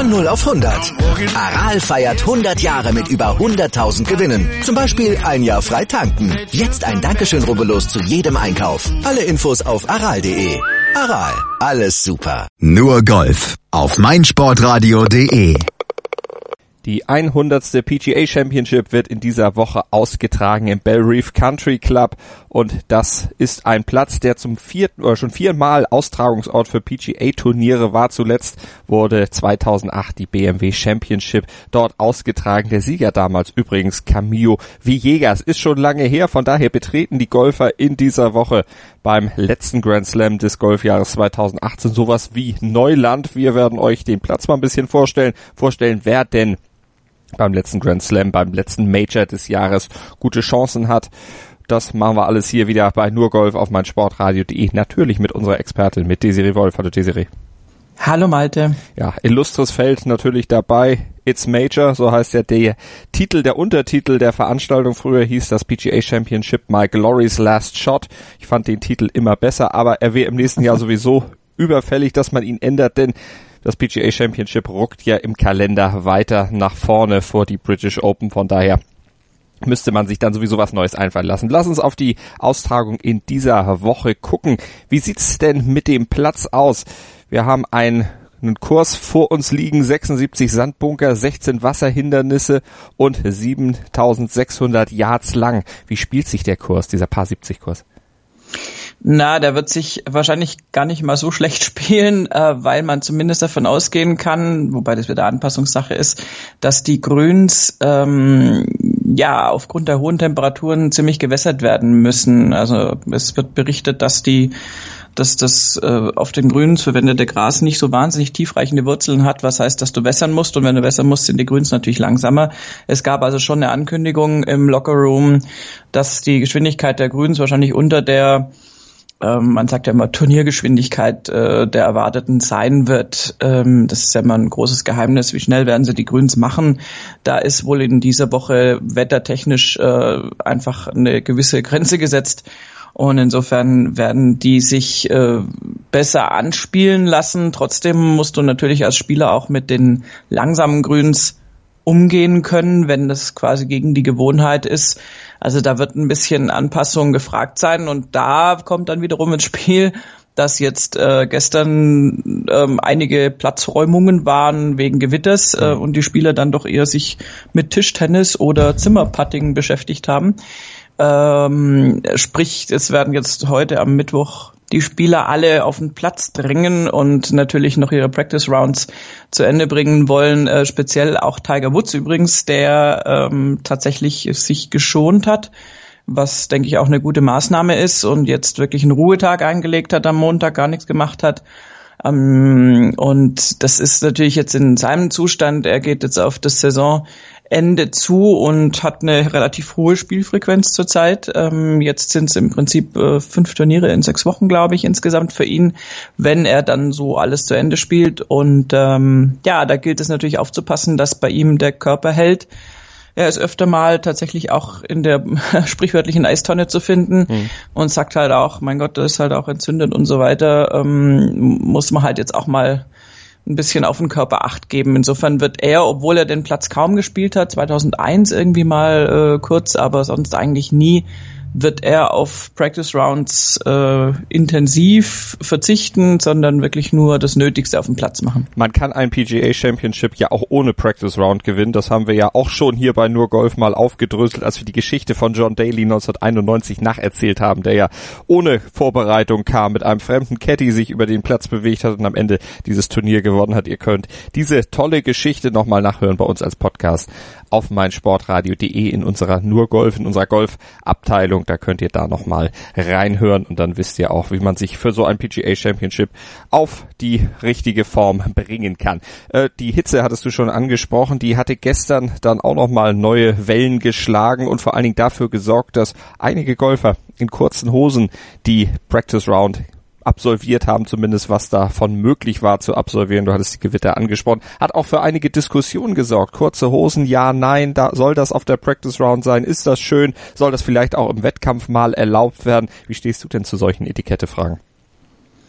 Von 0 auf 100. Aral feiert 100 Jahre mit über 100.000 Gewinnen. Zum Beispiel ein Jahr frei tanken. Jetzt ein Dankeschön, rubbellos zu jedem Einkauf. Alle Infos auf aral.de. Aral, alles super. Nur Golf auf meinsportradio.de. Die 100. PGA Championship wird in dieser Woche ausgetragen im Belle Reef Country Club und das ist ein Platz, der zum schon viermal Austragungsort für PGA-Turniere war. Zuletzt wurde 2008 die BMW Championship dort ausgetragen. Der Sieger damals übrigens Camilo Villegas. Ist schon lange her, von daher betreten die Golfer in dieser Woche beim letzten Grand Slam des Golfjahres 2018 sowas wie Neuland. Wir werden euch den Platz mal ein bisschen vorstellen, wer denn beim letzten Grand Slam, beim letzten Major des Jahres gute Chancen hat. Das machen wir alles hier wieder bei Nur Golf auf meinsportradio.de. Natürlich mit unserer Expertin, mit Desiree Wolf. Hallo Desiree. Hallo Malte. Ja, illustres Feld natürlich dabei. It's Major, so heißt ja der Untertitel der Veranstaltung. Früher hieß das PGA Championship My Glory's Last Shot. Ich fand den Titel immer besser, aber er wäre im nächsten Jahr sowieso überfällig, dass man ihn ändert, denn das PGA Championship ruckt ja im Kalender weiter nach vorne vor die British Open. Von daher müsste man sich dann sowieso was Neues einfallen lassen. Lass uns auf die Austragung in dieser Woche gucken. Wie sieht's denn mit dem Platz aus? Wir haben einen Kurs vor uns liegen, 76 Sandbunker, 16 Wasserhindernisse und 7600 Yards lang. Wie spielt sich der Kurs, dieser Par 70 Kurs? Na, der wird sich wahrscheinlich gar nicht mal so schlecht spielen, weil man zumindest davon ausgehen kann, wobei das wieder Anpassungssache ist, dass die Grüns aufgrund der hohen Temperaturen ziemlich gewässert werden müssen. Also es wird berichtet, dass das auf den Grüns verwendete Gras nicht so wahnsinnig tiefreichende Wurzeln hat, was heißt, dass du wässern musst, und wenn du wässern musst, sind die Grüns natürlich langsamer. Es gab also schon eine Ankündigung im Lockerroom, dass die Geschwindigkeit der Grüns wahrscheinlich unter der man sagt ja immer Turniergeschwindigkeit der erwarteten sein wird. Das ist ja immer ein großes Geheimnis. Wie schnell werden sie die Grüns machen? Da ist wohl in dieser Woche wettertechnisch einfach eine gewisse Grenze gesetzt. Und insofern werden die sich besser anspielen lassen. Trotzdem musst du natürlich als Spieler auch mit den langsamen Grüns umgehen können, wenn das quasi gegen die Gewohnheit ist. Also da wird ein bisschen Anpassung gefragt sein, und da kommt dann wiederum ins Spiel, dass jetzt gestern einige Platzräumungen waren wegen Gewitters und die Spieler dann doch eher sich mit Tischtennis oder Zimmerputting beschäftigt haben. Sprich, es werden jetzt heute am Mittwoch die Spieler alle auf den Platz drängen und natürlich noch ihre Practice Rounds zu Ende bringen wollen. Speziell auch Tiger Woods übrigens, der tatsächlich sich geschont hat, was, denke ich, auch eine gute Maßnahme ist und jetzt wirklich einen Ruhetag eingelegt hat am Montag, gar nichts gemacht hat. Und das ist natürlich jetzt in seinem Zustand, er geht jetzt auf das Saisonende zu und hat eine relativ hohe Spielfrequenz zurzeit. Jetzt sind es im Prinzip 5 Turniere in 6 Wochen, glaube ich, insgesamt für ihn, wenn er dann so alles zu Ende spielt. Und da gilt es natürlich aufzupassen, dass bei ihm der Körper hält. Er ist öfter mal tatsächlich auch in der sprichwörtlichen Eistonne zu finden und sagt halt auch, mein Gott, das ist halt auch entzündet und so weiter. Muss man halt jetzt auch mal ein bisschen auf den Körper Acht geben. Insofern wird er, obwohl er den Platz kaum gespielt hat, 2001 irgendwie mal kurz, aber sonst eigentlich nie, wird er auf Practice Rounds intensiv verzichten, sondern wirklich nur das Nötigste auf dem Platz machen. Man kann ein PGA Championship ja auch ohne Practice Round gewinnen. Das haben wir ja auch schon hier bei Nur Golf mal aufgedröselt, als wir die Geschichte von John Daly 1991 nacherzählt haben, der ja ohne Vorbereitung kam, mit einem fremden Caddy sich über den Platz bewegt hat und am Ende dieses Turnier gewonnen hat. Ihr könnt diese tolle Geschichte nochmal nachhören bei uns als Podcast auf meinsportradio.de in unserer Nur Golf, in unserer Golfabteilung. Da könnt ihr da nochmal reinhören und dann wisst ihr auch, wie man sich für so ein PGA Championship auf die richtige Form bringen kann. Die Hitze hattest du schon angesprochen, die hatte gestern dann auch nochmal neue Wellen geschlagen und vor allen Dingen dafür gesorgt, dass einige Golfer in kurzen Hosen die Practice Round absolviert haben, zumindest was davon möglich war zu absolvieren. Du hattest die Gewitter angesprochen. Hat auch für einige Diskussionen gesorgt. Kurze Hosen, ja, nein, soll das auf der Practice Round sein? Ist das schön? Soll das vielleicht auch im Wettkampf mal erlaubt werden? Wie stehst du denn zu solchen Etikettefragen?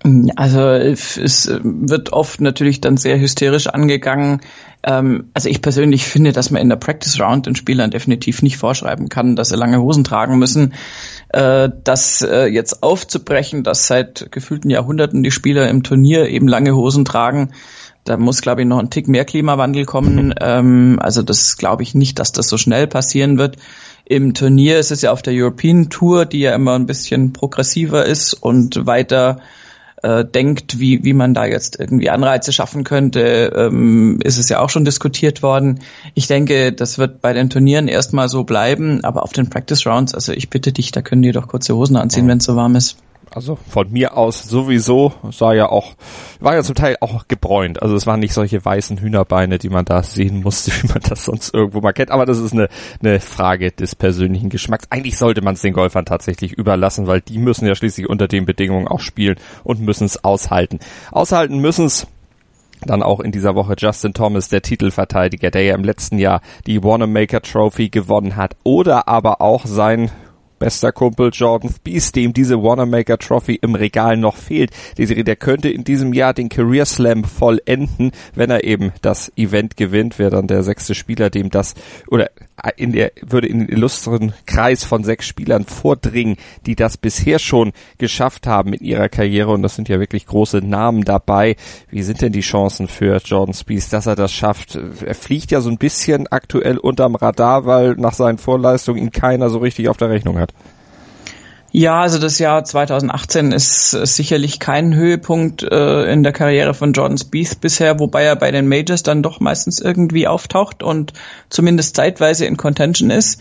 Also es wird oft natürlich dann sehr hysterisch angegangen. Also ich persönlich finde, dass man in der Practice Round den Spielern definitiv nicht vorschreiben kann, dass sie lange Hosen tragen müssen. Das jetzt aufzubrechen, dass seit gefühlten Jahrhunderten die Spieler im Turnier eben lange Hosen tragen, da muss, glaube ich, noch ein Tick mehr Klimawandel kommen. Also das glaube ich nicht, dass das so schnell passieren wird. Im Turnier ist es ja auf der European Tour, die ja immer ein bisschen progressiver ist und weiter denkt, wie man da jetzt irgendwie Anreize schaffen könnte, ist es ja auch schon diskutiert worden. Ich denke, das wird bei den Turnieren erstmal so bleiben, aber auf den Practice Rounds, also ich bitte dich, da können die doch kurze Hosen anziehen, wenn es so warm ist. Also von mir aus sowieso, war ja zum Teil auch gebräunt. Also es waren nicht solche weißen Hühnerbeine, die man da sehen musste, wie man das sonst irgendwo mal kennt. Aber das ist eine Frage des persönlichen Geschmacks. Eigentlich sollte man es den Golfern tatsächlich überlassen, weil die müssen ja schließlich unter den Bedingungen auch spielen und müssen es aushalten. Aushalten müssen es dann auch in dieser Woche Justin Thomas, der Titelverteidiger, der ja im letzten Jahr die Wanamaker Trophy gewonnen hat, oder aber auch sein bester Kumpel Jordan Spieth, dem diese Wanamaker Trophy im Regal noch fehlt. Der könnte in diesem Jahr den Career Slam vollenden, wenn er eben das Event gewinnt, wäre dann der 6. Spieler, dem das, oder würde in den illustren Kreis von 6 Spielern vordringen, die das bisher schon geschafft haben in ihrer Karriere, und das sind ja wirklich große Namen dabei. Wie sind denn die Chancen für Jordan Spieth, dass er das schafft? Er fliegt ja so ein bisschen aktuell unterm Radar, weil nach seinen Vorleistungen ihn keiner so richtig auf der Rechnung hat. Ja, also das Jahr 2018 ist sicherlich kein Höhepunkt in der Karriere von Jordan Spieth bisher, wobei er bei den Majors dann doch meistens irgendwie auftaucht und zumindest zeitweise in Contention ist.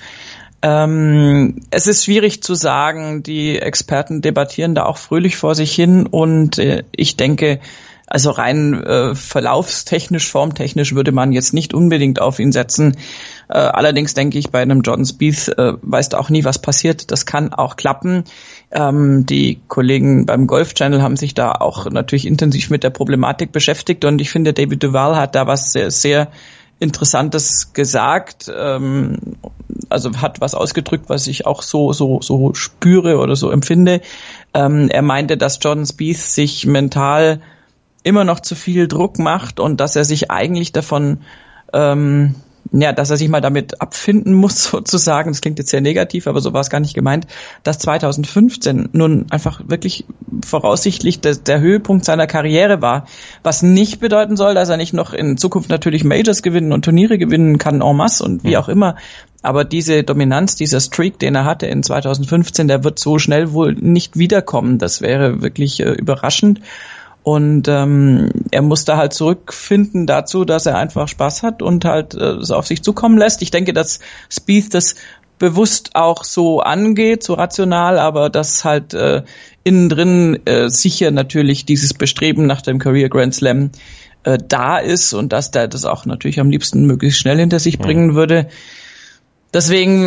Es ist schwierig zu sagen, die Experten debattieren da auch fröhlich vor sich hin, und ich denke, also rein verlaufstechnisch, formtechnisch würde man jetzt nicht unbedingt auf ihn setzen. Allerdings denke ich, bei einem Jordan Spieth weißt du auch nie, was passiert. Das kann auch klappen. Die Kollegen beim Golf Channel haben sich da auch natürlich intensiv mit der Problematik beschäftigt, und ich finde, David Duval hat da was sehr, sehr Interessantes gesagt. Also hat was ausgedrückt, was ich auch so spüre oder so empfinde. Er meinte, dass Jordan Spieth sich mental immer noch zu viel Druck macht und dass er sich eigentlich davon, dass er sich mal damit abfinden muss, sozusagen. Das klingt jetzt sehr negativ, aber so war es gar nicht gemeint, dass 2015 nun einfach wirklich voraussichtlich der Höhepunkt seiner Karriere war. Was nicht bedeuten soll, dass er nicht noch in Zukunft natürlich Majors gewinnen und Turniere gewinnen kann en masse und wie auch immer. Aber diese Dominanz, dieser Streak, den er hatte in 2015, der wird so schnell wohl nicht wiederkommen. Das wäre wirklich überraschend. Und er muss da halt zurückfinden dazu, dass er einfach Spaß hat und halt es auf sich zukommen lässt. Ich denke, dass Spieth das bewusst auch so angeht, so rational, aber dass halt innen drin sicher natürlich dieses Bestreben nach dem Career Grand Slam da ist und dass der das auch natürlich am liebsten möglichst schnell hinter sich bringen würde. Deswegen,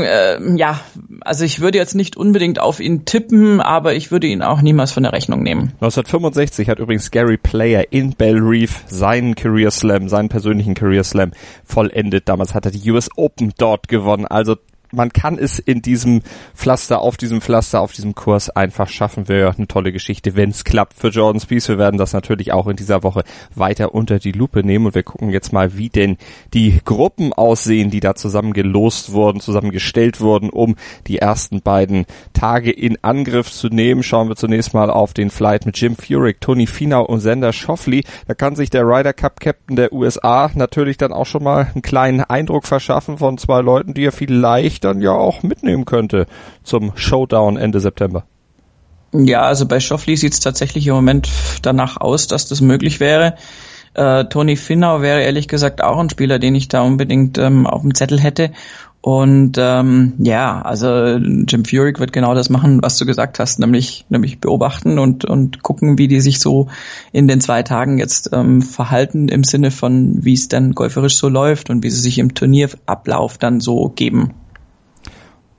also ich würde jetzt nicht unbedingt auf ihn tippen, aber ich würde ihn auch niemals von der Rechnung nehmen. 1965 hat übrigens Gary Player in Belle Reef seinen Career Slam, seinen persönlichen Career Slam vollendet. Damals hat er die US Open dort gewonnen. Also man kann es in diesem Pflaster, auf diesem Kurs einfach schaffen. Wäre ja eine tolle Geschichte, wenn es klappt für Jordan Spieth. Wir werden das natürlich auch in dieser Woche weiter unter die Lupe nehmen, und wir gucken jetzt mal, wie denn die Gruppen aussehen, die da zusammengestellt wurden, um die ersten beiden Tage in Angriff zu nehmen. Schauen wir zunächst mal auf den Flight mit Jim Furyk, Tony Finau und Xander Schauffele. Da kann sich der Ryder Cup Captain der USA natürlich dann auch schon mal einen kleinen Eindruck verschaffen von 2 Leuten, die er vielleicht dann ja auch mitnehmen könnte zum Showdown Ende September. Ja, also bei Schauffele sieht es tatsächlich im Moment danach aus, dass das möglich wäre. Tony Finau wäre ehrlich gesagt auch ein Spieler, den ich da unbedingt auf dem Zettel hätte. Und also Jim Furyk wird genau das machen, was du gesagt hast, nämlich beobachten und gucken, wie die sich so in den 2 Tagen jetzt verhalten, im Sinne von, wie es dann golferisch so läuft und wie sie sich im Turnierablauf dann so geben.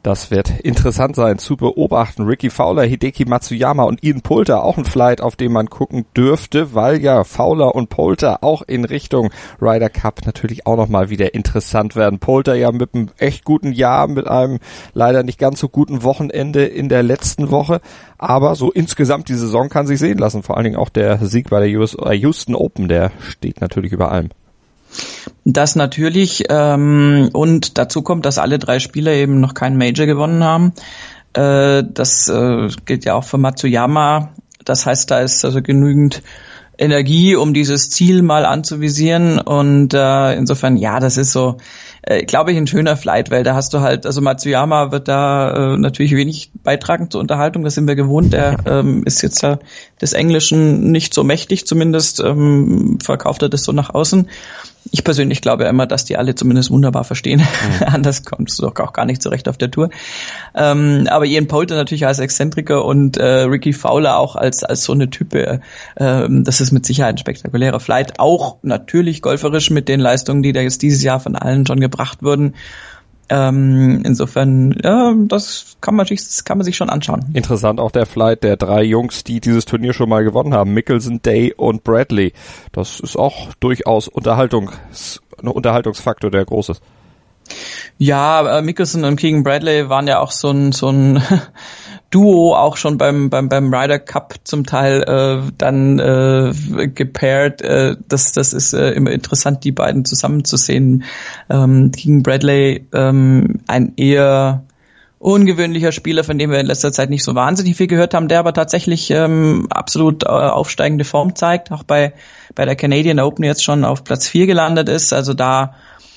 Das wird interessant sein zu beobachten. Ricky Fowler, Hideki Matsuyama und Ian Poulter, auch ein Flight, auf den man gucken dürfte, weil ja Fowler und Poulter auch in Richtung Ryder Cup natürlich auch nochmal wieder interessant werden. Poulter ja mit einem echt guten Jahr, mit einem leider nicht ganz so guten Wochenende in der letzten Woche, aber so insgesamt die Saison kann sich sehen lassen. Vor allen Dingen auch der Sieg bei der Houston Open, der steht natürlich über allem. Das natürlich, und dazu kommt, dass alle 3 Spieler eben noch keinen Major gewonnen haben. Das gilt ja auch für Matsuyama. Das heißt, da ist also genügend Energie, um dieses Ziel mal anzuvisieren. Und insofern, ja, das ist so, glaube ich, ein schöner Flight, weil da hast du halt, also Matsuyama wird da natürlich wenig beitragen zur Unterhaltung, das sind wir gewohnt. Der ist jetzt des Englischen nicht so mächtig, zumindest verkauft er das so nach außen. Ich persönlich glaube ja immer, dass die alle zumindest wunderbar verstehen. Anders kommst du doch auch gar nicht zurecht auf der Tour. Aber Ian Poulter natürlich als Exzentriker und Ricky Fowler auch als so eine Type. Das ist mit Sicherheit ein spektakulärer Flight. Auch natürlich golferisch mit den Leistungen, die da jetzt dieses Jahr von allen schon gebracht wurden. Insofern, ja, das kann man sich schon anschauen. Interessant auch der Flight der 3 Jungs, die dieses Turnier schon mal gewonnen haben. Mickelson, Day und Bradley. Das ist auch durchaus ein Unterhaltungsfaktor, der groß ist. Ja, Mickelson und Keegan Bradley waren ja auch so ein Duo, auch schon beim Ryder Cup zum Teil dann gepairt. Das ist immer interessant, die beiden zusammen zu sehen. Keegan Bradley, ein eher ungewöhnlicher Spieler, von dem wir in letzter Zeit nicht so wahnsinnig viel gehört haben, der aber tatsächlich absolut aufsteigende Form zeigt, auch bei der Canadian Open jetzt schon auf Platz 4 gelandet ist. Also da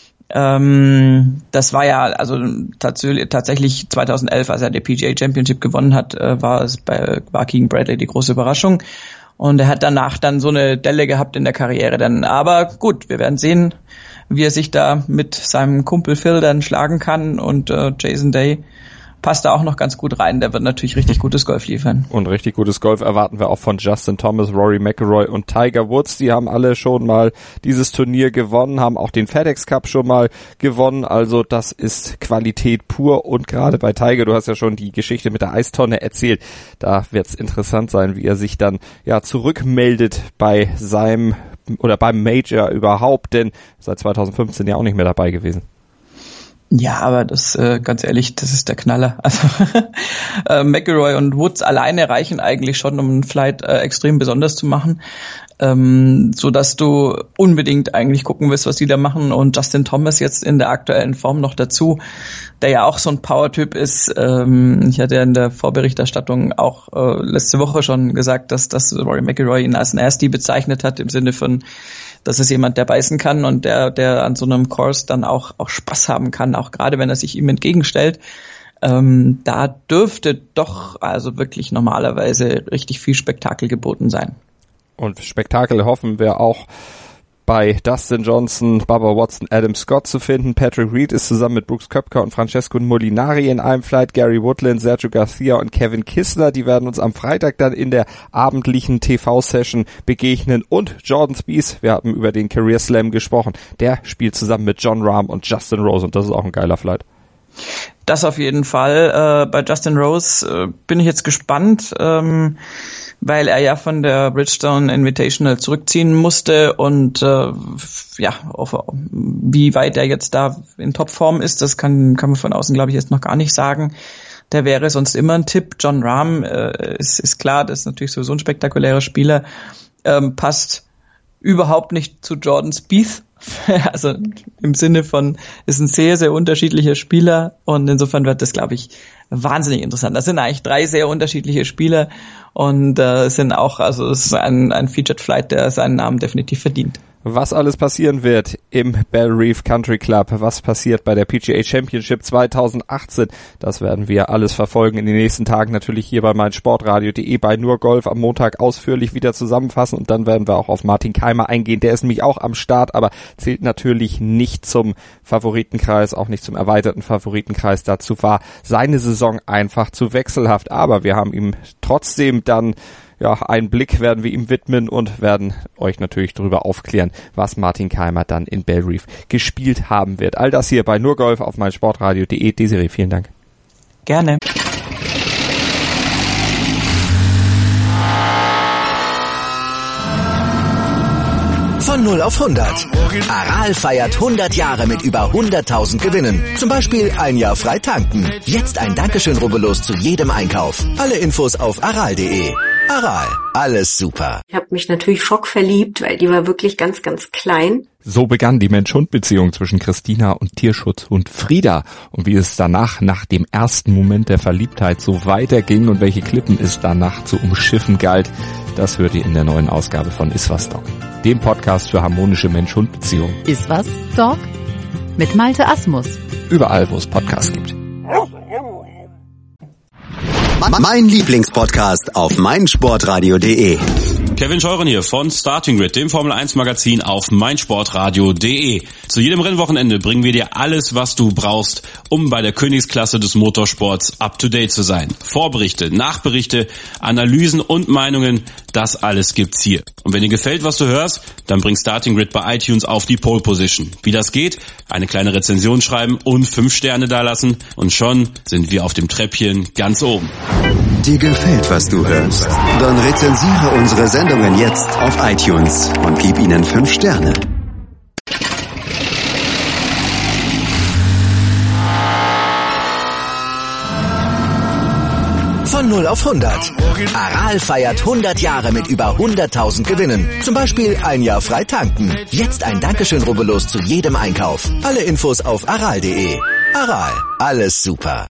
das war ja also tatsächlich 2011, als er die PGA Championship gewonnen hat, war Keegan Bradley die große Überraschung. Und er hat danach dann so eine Delle gehabt in der Karriere dann. Aber gut, wir werden sehen, wie er sich da mit seinem Kumpel Phil dann schlagen kann. Und Jason Day passt da auch noch ganz gut rein. Der wird natürlich richtig gutes Golf liefern. Und richtig gutes Golf erwarten wir auch von Justin Thomas, Rory McIlroy und Tiger Woods. Die haben alle schon mal dieses Turnier gewonnen, haben auch den FedEx Cup schon mal gewonnen. Also das ist Qualität pur. Und gerade bei Tiger, du hast ja schon die Geschichte mit der Eistonne erzählt, da wird es interessant sein, wie er sich dann ja zurückmeldet bei seinem oder beim Major überhaupt, denn seit 2015 ja auch nicht mehr dabei gewesen. Ja, aber das, ganz ehrlich, das ist der Knaller. Also McIlroy und Woods alleine reichen eigentlich schon, um einen Flight extrem besonders zu machen, so dass du unbedingt eigentlich gucken willst, was die da machen. Und Justin Thomas jetzt in der aktuellen Form noch dazu, der ja auch so ein Power-Typ ist. Ich hatte ja in der Vorberichterstattung auch letzte Woche schon gesagt, dass Rory McIlroy ihn als Nasty bezeichnet hat, im Sinne von, das ist jemand, der beißen kann und der an so einem Course dann auch Spaß haben kann, auch gerade wenn er sich ihm entgegenstellt. Da dürfte doch also wirklich normalerweise richtig viel Spektakel geboten sein. Und Spektakel hoffen wir auch bei Dustin Johnson, Bubba Watson, Adam Scott zu finden. Patrick Reed ist zusammen mit Brooks Koepka und Francesco Molinari in einem Flight. Gary Woodland, Sergio Garcia und Kevin Kisner, die werden uns am Freitag dann in der abendlichen TV-Session begegnen. Und Jordan Spieth, wir haben über den Career Slam gesprochen, der spielt zusammen mit Jon Rahm und Justin Rose und das ist auch ein geiler Flight. Das auf jeden Fall. Bei Justin Rose bin ich jetzt gespannt, weil er ja von der Bridgestone Invitational zurückziehen musste und wie weit er jetzt da in Topform ist, das kann man von außen, glaube ich, jetzt noch gar nicht sagen. Der wäre sonst immer ein Tipp. Jon Rahm ist klar, das ist natürlich sowieso ein spektakulärer Spieler, passt überhaupt nicht zu Jordan Spieth. Also im Sinne von, ist ein sehr, sehr unterschiedlicher Spieler und insofern wird das, glaube ich, wahnsinnig interessant. Das sind eigentlich 3 sehr unterschiedliche Spieler und sind auch, also es ist ein Featured Flight, der seinen Namen definitiv verdient. Was alles passieren wird im Belle Reef Country Club, was passiert bei der PGA Championship 2018, das werden wir alles verfolgen in den nächsten Tagen, natürlich hier bei meinsportradio.de bei Nur Golf am Montag ausführlich wieder zusammenfassen und dann werden wir auch auf Martin Keimer eingehen, der ist nämlich auch am Start, aber zählt natürlich nicht zum Favoritenkreis, auch nicht zum erweiterten Favoritenkreis, dazu war seine Saison einfach zu wechselhaft, aber wir haben ihm trotzdem dann einen Blick werden wir ihm widmen und werden euch natürlich darüber aufklären, was Martin Keimer dann in Belle Reef gespielt haben wird. All das hier bei Nur Golf auf meinsportradio.de. Desiree, vielen Dank. Gerne. Von 0 auf 100. Aral feiert 100 Jahre mit über 100.000 Gewinnen. Zum Beispiel ein Jahr frei tanken. Jetzt ein Dankeschön, rubbellos zu jedem Einkauf. Alle Infos auf aral.de. Aral, alles super. Ich habe mich natürlich schockverliebt, weil die war wirklich ganz, ganz klein. So begann die Mensch-Hund-Beziehung zwischen Christina und Tierschutzhund Frieda. Und wie es danach, nach dem ersten Moment der Verliebtheit, so weiterging und welche Klippen es danach zu umschiffen galt, das hört ihr in der neuen Ausgabe von Iswas Dog, dem Podcast für harmonische Mensch-Hund-Beziehungen. Iswas Dog mit Malte Asmus. Überall, wo es Podcasts gibt. Mein Lieblingspodcast auf meinsportradio.de. Kevin Scheuren hier von Starting Grid, dem Formel 1 Magazin auf meinsportradio.de. Zu jedem Rennwochenende bringen wir dir alles, was du brauchst, um bei der Königsklasse des Motorsports up to date zu sein. Vorberichte, Nachberichte, Analysen und Meinungen, das alles gibt's hier. Und wenn dir gefällt, was du hörst, dann bring Starting Grid bei iTunes auf die Pole Position. Wie das geht? Eine kleine Rezension schreiben und 5 Sterne dalassen und schon sind wir auf dem Treppchen ganz oben. Dir gefällt, was du hörst? Dann rezensiere unsere Sendungen jetzt auf iTunes und gib ihnen 5 Sterne. Von 0 auf 100. Aral feiert 100 Jahre mit über 100.000 Gewinnen. Zum Beispiel ein Jahr frei tanken. Jetzt ein Dankeschön, rubbellos zu jedem Einkauf. Alle Infos auf aral.de. Aral, alles super.